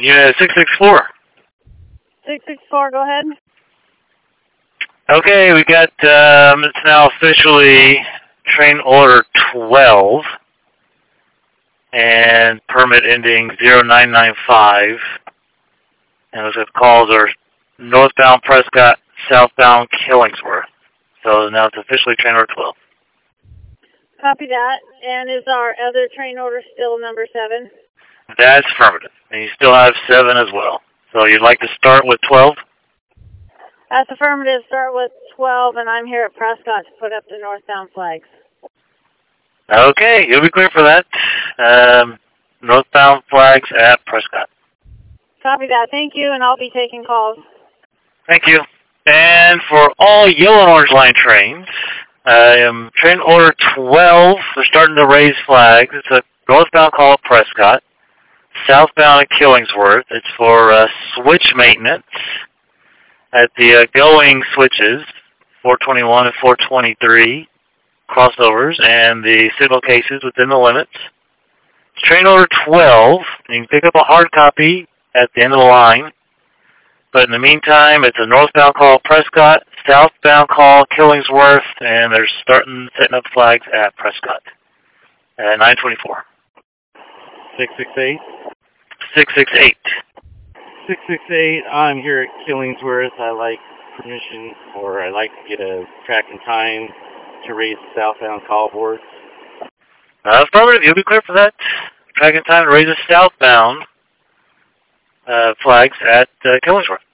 Unit 664. 664, go ahead. Okay, we got, it's now officially train order 12 and permit ending 0995. And those calls are northbound Prescott, southbound Killingsworth. So now it's officially train order 12. Copy that. And is our other train order still number 7? That's affirmative. And you still have 7 as well. So you'd like to start with 12? That's affirmative. Start with 12, and I'm here at Prescott to put up the northbound flags. Okay, you'll be clear for that. Northbound flags at Prescott. Copy that. Thank you, and I'll be taking calls. Thank you. And for all yellow and orange line trains, train order 12, they're starting to raise flags. It's a northbound call at Prescott. Southbound at Killingsworth. It's for switch maintenance at the going switches, 421 and 423 crossovers, and the signal cases within the limits. It's train order 12. You can pick up a hard copy at the end of the line. But in the meantime, it's a northbound call Prescott, southbound call Killingsworth, and they're setting up flags at Prescott at 924. 668? 668. 668, I'm here at Killingsworth. I like permission, or I'd like to get a track and time to raise the southbound call boards. Affirmative, you'll be clear for that. Track and time to raise the southbound flags at Killingsworth.